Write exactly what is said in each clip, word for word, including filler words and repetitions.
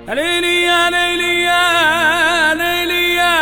ليلي يا ليلي يا ليلي يا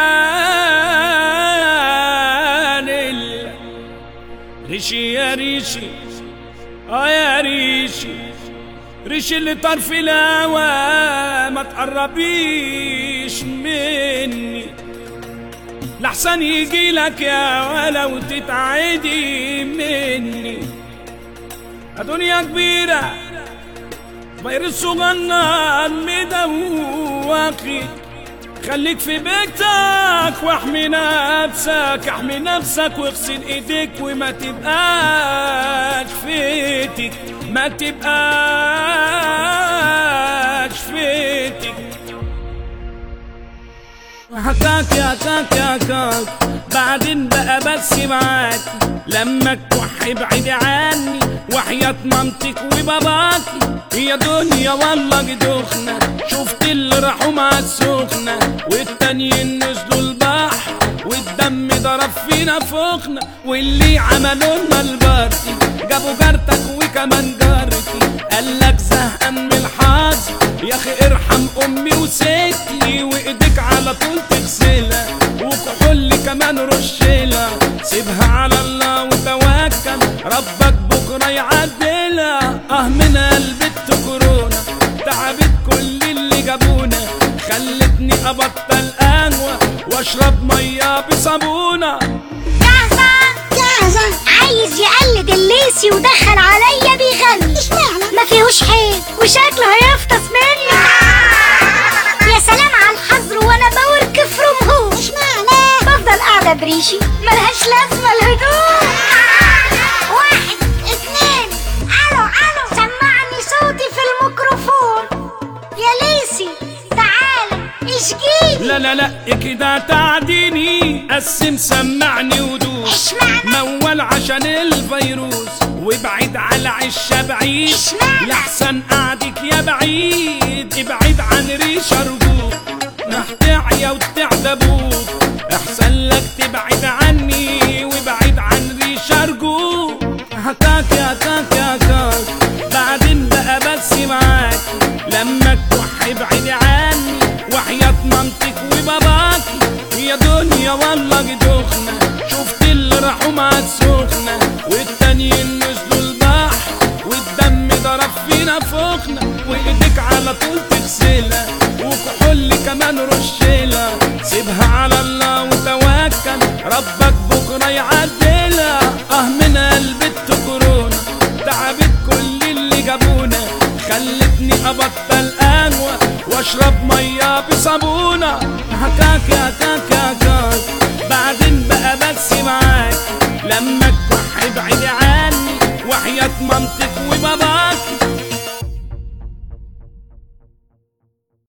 ليلي، ريشي يا ريشي اه يا ريشي، ريشي اللي طار في الهوا ما تقربيش مني لحسن يجيلك يا ولا وتتعدي مني. الدنيا كبيرة فيروس صغنن مدوخي، خليك في بيتك واحمي نفسك، احمي نفسك واغسل ايديك وما تبقاش فيتك، ما تبقاش فيتك. حكاك يا كاك يا كاك بعدين بقى بس معاك، لما تكح ابعدي عني وحياة مامتك وباباكي. يا دنيا والله جدوخنا، شفت اللي راحوا مع السخنة والتانيين نزلوا البحر والدم ضرب فينا فوقنا، واللي عملوا لنا البارتي جابوا جارتك وكمان جارتي. قالك زهقان من الحظ يا اخي ارحم امي وستي، وايديك على طول تغسلها وكحول كمان رشيلها، سيبها على الله وتوكل ربك بكره يعدلها. اه من قلبك كورونا تعبت كل اللي جابونا، خلتني ابطل قهوه واشرب ميه بصابونه. جاهزه جاهزه عايز يقلد الليسي ودخل عليا بيغني، اشمعنى ما فيهوش حيل وشكله هيفطس مني. يا سلام على الحظر وانا بورك فروم هوم، اشمعنى بفضل قاعده بريشي ملهاش لازمه الهدوء. واحد اتنين الو الو، سمعني صوتي في الميكروفون يا ليسي تعالى اشجيني. لا لا لا كده تعديني، قسم سمعني ودوس، اشمعنى موال عشان الفيروس وابعد على عشة بعيد، لحسن قعدك يا بعيد ابعد عن ريش ارجوك، محتاعية وتعدى ابوك احسن لك تبعد عني وابعد عن ريش ارجوك. هكاك يا كاك يا كاك بعدين بقى بس معاك، لما تكح ابعدي عني وحياة مامتك وباباكي. يا دنيا والله جدوخنا، شفت اللي راحوا مع السخنة والتانيين نزلوا البحر والدم ضرب فينا فوقنا، وايديك على طول تغسلها وكحول كمان رشيلها، سيبها على الله وتوكل ربك بكره يعدلها. اه من قلبك كورونا تعبت كل اللي جابونا، خلتني ابطل قهوه واشرب ميه بصابونه. هكاك يا كاك يا كاك بعدين بقى بس معاك، لما تكح ابعدي عني وحياة مامتك وباباك.